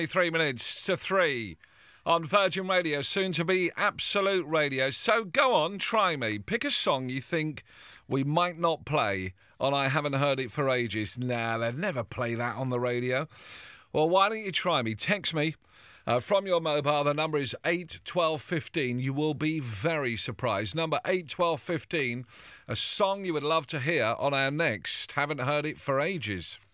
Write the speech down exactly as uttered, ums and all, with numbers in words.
Three minutes to three on Virgin Radio, soon to be Absolute Radio. So go on, try me. Pick a song you think we might not play on I Haven't Heard It For Ages. Nah, they'd never play that on the radio. Well, why don't you try me? Text me uh, from your mobile. The number is eight twelve fifteen. You will be very surprised. Number eight twelve fifteen, a song you would love to hear on our next Haven't Heard It For Ages.